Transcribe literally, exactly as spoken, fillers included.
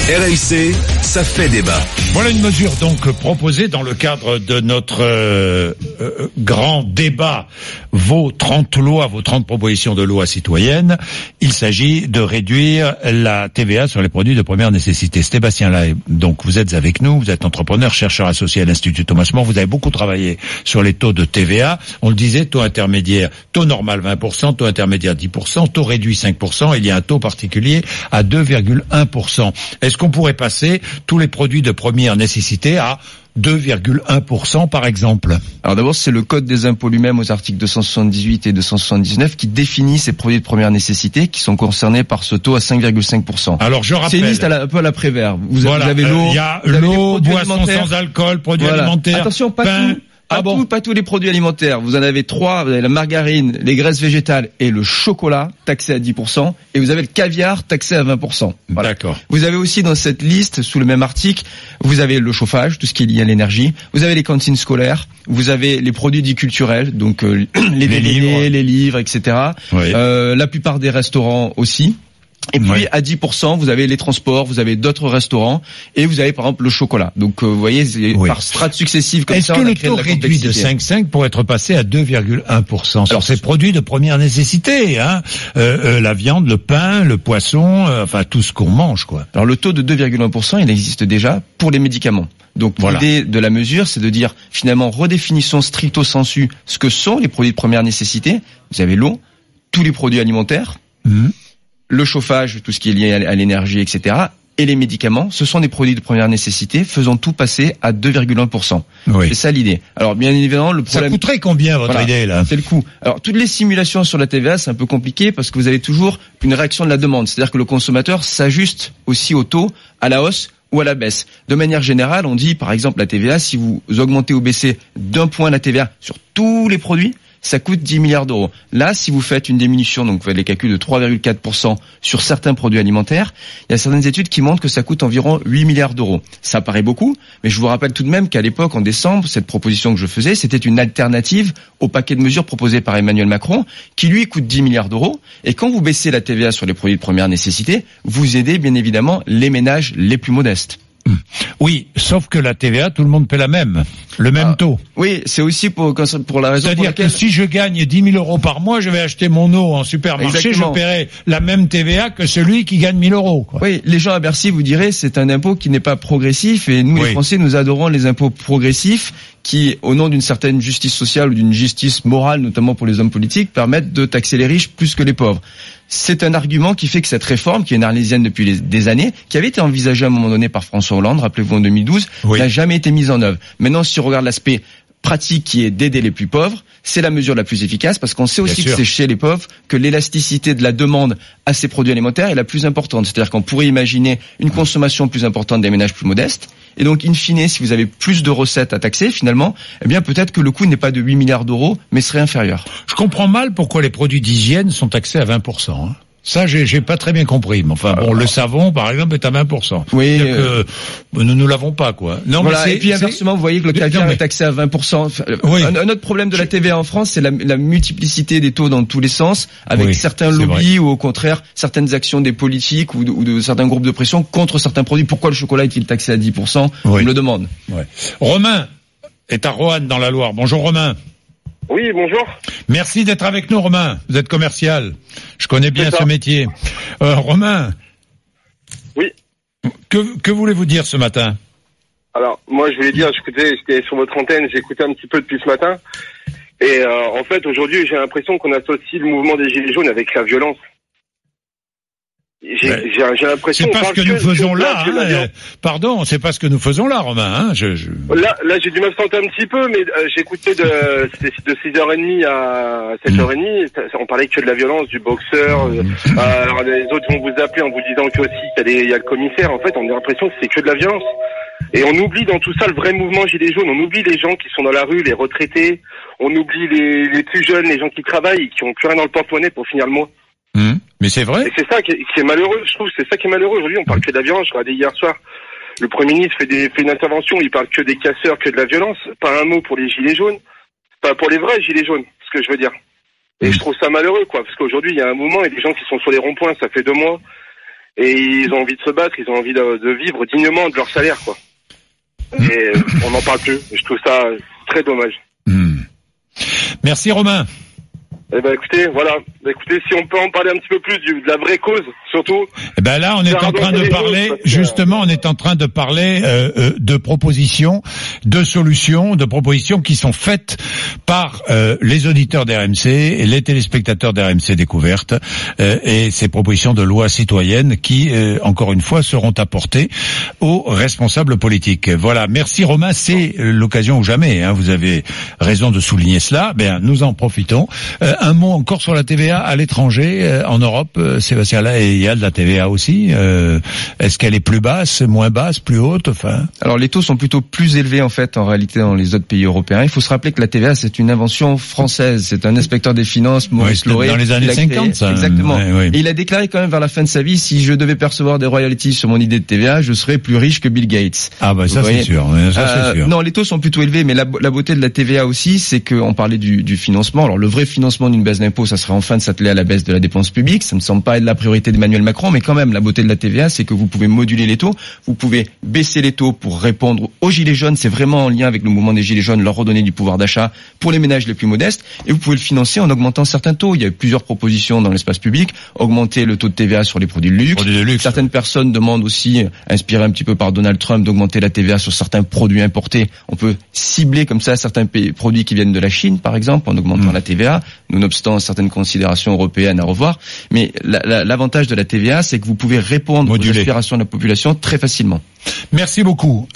R M C, ça fait débat. Voilà une mesure donc proposée dans le cadre de notre euh, euh, grand débat, vos trente lois, vos trente propositions de loi citoyennes. Il s'agit de réduire la T V A sur les produits de première nécessité. Sébastien Lai, donc vous êtes avec nous, vous êtes entrepreneur, chercheur associé à l'Institut Thomas More, vous avez beaucoup travaillé sur les taux de T V A. On le disait, taux intermédiaire, taux normal vingt pour cent, taux intermédiaire dix pour cent, taux réduit cinq pour cent, il y a un taux particulier à deux virgule un pour cent. Est-ce qu'on pourrait passer tous les produits de première nécessité à deux virgule un pour cent par exemple? Alors d'abord, c'est le code des impôts lui-même aux articles deux cent soixante-dix-huit et deux cent soixante-dix-neuf qui définit ces produits de première nécessité qui sont concernés par ce taux à cinq virgule cinq pour cent. Alors je rappelle, c'est une liste à la, un peu à la Prévert. Vous, voilà, vous avez l'eau, il euh, y a l'eau, boissons sans alcool, produits voilà. alimentaires, attention, pas pain. tout. Pas, ah bon tout, pas tous les produits alimentaires. Vous en avez trois, vous avez la margarine, les graisses végétales et le chocolat, taxé à dix pour cent. Et vous avez le caviar, taxé à vingt pour cent. Voilà. D'accord. Vous avez aussi dans cette liste, sous le même article, vous avez le chauffage, tout ce qui est lié à l'énergie. Vous avez les cantines scolaires. Vous avez les produits dits culturels, donc euh, les, les D V D, livres. les livres, et cetera. Oui. Euh, la plupart des restaurants aussi. Et puis, ouais. à dix pour cent, vous avez les transports, vous avez d'autres restaurants, et vous avez, par exemple, le chocolat. Donc, euh, vous voyez, oui. par strates successives comme Est-ce ça, que on a le créé taux de la réduit de cinq virgule cinq pourrait être passé à deux virgule un pour cent sur Alors, ces produits de première nécessité, hein, euh, euh, la viande, le pain, le poisson, euh, enfin, tout ce qu'on mange, quoi. Alors, le taux de deux virgule un pour cent, il existe déjà pour les médicaments. Donc, voilà. L'idée de la mesure, c'est de dire, finalement, redéfinissons stricto sensu ce que sont les produits de première nécessité. Vous avez l'eau, tous les produits alimentaires, mmh. le chauffage, tout ce qui est lié à l'énergie, et cetera, et les médicaments, ce sont des produits de première nécessité, faisant tout passer à deux virgule un pour cent. Oui. C'est ça l'idée. Alors, bien évidemment, le problème... Ça coûterait combien, votre voilà, idée, là? C'est le coût. Alors, toutes les simulations sur la T V A, c'est un peu compliqué parce que vous avez toujours une réaction de la demande. C'est-à-dire que le consommateur s'ajuste aussi au taux, à la hausse ou à la baisse. De manière générale, on dit, par exemple, la T V A, si vous augmentez ou baissez d'un point la T V A sur tous les produits, ça coûte dix milliards d'euros. Là, si vous faites une diminution, donc vous faites les calculs de trois virgule quatre pour cent sur certains produits alimentaires, il y a certaines études qui montrent que ça coûte environ huit milliards d'euros. Ça paraît beaucoup, mais je vous rappelle tout de même qu'à l'époque, en décembre, cette proposition que je faisais, c'était une alternative au paquet de mesures proposé par Emmanuel Macron, qui lui coûte dix milliards d'euros. Et quand vous baissez la T V A sur les produits de première nécessité, vous aidez bien évidemment les ménages les plus modestes. Oui, sauf que la T V A, tout le monde paie la même, le même ah, taux. Oui, c'est aussi pour, pour la raison C'est-à-dire pour laquelle... que si je gagne dix mille euros par mois, je vais acheter mon eau en supermarché, Exactement. Je paierai la même T V A que celui qui gagne mille euros. Quoi. Oui, les gens à Bercy vous diraient c'est un impôt qui n'est pas progressif et nous oui. les Français nous adorons les impôts progressifs qui, au nom d'une certaine justice sociale ou d'une justice morale, notamment pour les hommes politiques, permettent de taxer les riches plus que les pauvres. C'est un argument qui fait que cette réforme, qui est une arlésienne depuis les, des années, qui avait été envisagée à un moment donné par François Hollande, rappelez-vous en deux mille douze, oui. n'a jamais été mise en œuvre. Maintenant, si on regarde l'aspect pratique qui est d'aider les plus pauvres, c'est la mesure la plus efficace parce qu'on sait aussi que c'est chez les pauvres que l'élasticité de la demande à ces produits alimentaires est la plus importante. C'est-à-dire qu'on pourrait imaginer une consommation plus importante des ménages plus modestes. Et donc, in fine, si vous avez plus de recettes à taxer, finalement, eh bien, peut-être que le coût n'est pas de huit milliards d'euros, mais serait inférieur. Je comprends mal pourquoi les produits d'hygiène sont taxés à vingt pour cent. Hein. Ça, j'ai, j'ai pas très bien compris. Mais enfin, bon, euh, le savon, par exemple, est à vingt pour cent. Oui. Euh, que nous ne l'avons pas, quoi. Non, voilà. Mais c'est, et puis, inversement, vous voyez que le caviar non, mais... est taxé à vingt pour cent. Oui. Un, un autre problème de la T V A en France, c'est la, la multiplicité des taux dans tous les sens, avec oui, certains lobbies ou au contraire, certaines actions des politiques ou de, ou de certains groupes de pression contre certains produits. Pourquoi le chocolat est-il taxé à dix pour cent? Oui. On me le demande. Oui. Romain est à Roanne, dans la Loire. Bonjour, Romain. Oui, bonjour. Merci d'être avec nous, Romain. Vous êtes commercial. Je connais bien ce métier. Euh, Romain. Oui. Que, que voulez-vous dire ce matin? Alors, moi, je voulais dire, j'écoutais, j'étais sur votre antenne, j'ai écouté un petit peu depuis ce matin. Et euh, en fait, aujourd'hui, j'ai l'impression qu'on associe le mouvement des Gilets jaunes avec la violence. J'ai, ouais. j'ai, j'ai l'impression c'est pas ce que, que nous faisons que là, hein, euh, pardon, c'est pas ce que nous faisons là, Romain, hein, je, je... Là, là, j'ai dû m'absenter un petit peu, mais euh, j'écoutais de, c'était de six heures trente à sept heures trente, on parlait que de la violence, du boxeur, euh, euh, alors les autres vont vous appeler en vous disant que aussi, qu'il y a des, il y a le commissaire, en fait, on a l'impression que c'est que de la violence. Et on oublie dans tout ça le vrai mouvement Gilets jaunes, on oublie les gens qui sont dans la rue, les retraités, on oublie les, les plus jeunes, les gens qui travaillent et qui ont plus rien dans le porte-monnaie pour finir le mois. Mmh. Mais c'est vrai. Et c'est ça qui est, qui est malheureux, je trouve. C'est ça qui est malheureux. Aujourd'hui, on parle que de la violence. Je regardais hier soir, le Premier ministre fait, des, fait une intervention. Il parle que des casseurs, que de la violence. Pas un mot pour les gilets jaunes. Pas pour les vrais gilets jaunes, ce que je veux dire. Et mmh. je trouve ça malheureux, quoi. Parce qu'aujourd'hui, il y a un mouvement et des gens qui sont sur les ronds-points. Ça fait deux mois. et ils ont envie de se battre, ils ont envie de, de vivre dignement de leur salaire, quoi. Et on n'en parle plus. Je trouve ça très dommage. Mmh. Merci Romain. Eh ben écoutez, voilà. Écoutez, si on peut en parler un petit peu plus du, de la vraie cause, surtout. Eh ben là, on est en train de parler, justement, on est en train de parler euh, euh, de propositions, de solutions, de propositions qui sont faites par euh, les auditeurs d'R M C et les téléspectateurs d'R M C Découverte, euh, et ces propositions de loi citoyenne qui, euh, encore une fois, seront apportées aux responsables politiques. Voilà. Merci Romain. C'est l'occasion ou jamais. Hein, vous avez raison de souligner cela. Ben, nous en profitons. Euh, Un mot encore sur la T V A à l'étranger, euh, en Europe, euh, Sébastien, là, il y a de la T V A aussi. Euh, est-ce qu'elle est plus basse, moins basse, plus haute, enfin? Alors les taux sont plutôt plus élevés en fait en réalité dans les autres pays européens. Il faut se rappeler que la T V A c'est une invention française. C'est un inspecteur des finances, Maurice oui, Lauré, dans les années cinquante, ça. Exactement. Ouais, ouais. Et il a déclaré quand même vers la fin de sa vie, si je devais percevoir des royalties sur mon idée de T V A, je serais plus riche que Bill Gates. Ah bah ça c'est sûr. Ça, euh, c'est sûr. Non, les taux sont plutôt élevés, mais la, la beauté de la T V A aussi, c'est qu'on parlait du, du financement. Alors le vrai financement d'une baisse d'impôt, ça serait enfin de s'atteler à la baisse de la dépense publique. Ça ne me semble pas être la priorité d'Emmanuel Macron, mais quand même, la beauté de la T V A, c'est que vous pouvez moduler les taux, vous pouvez baisser les taux pour répondre aux gilets jaunes. C'est vraiment en lien avec le mouvement des gilets jaunes, leur redonner du pouvoir d'achat pour les ménages les plus modestes. Et vous pouvez le financer en augmentant certains taux. Il y a eu plusieurs propositions dans l'espace public. Augmenter le taux de T V A sur les produits de luxe. Produits de luxe. Certaines personnes demandent aussi, inspirées un petit peu par Donald Trump, d'augmenter la T V A sur certains produits importés. On peut cibler comme ça certains pays, produits qui viennent de la Chine, par exemple, en augmentant mmh. la T V A, nonobstant certaines considérations européennes à revoir. Mais la, la, l'avantage de la T V A, c'est que vous pouvez répondre Moduler. aux aspirations de la population très facilement. Merci beaucoup.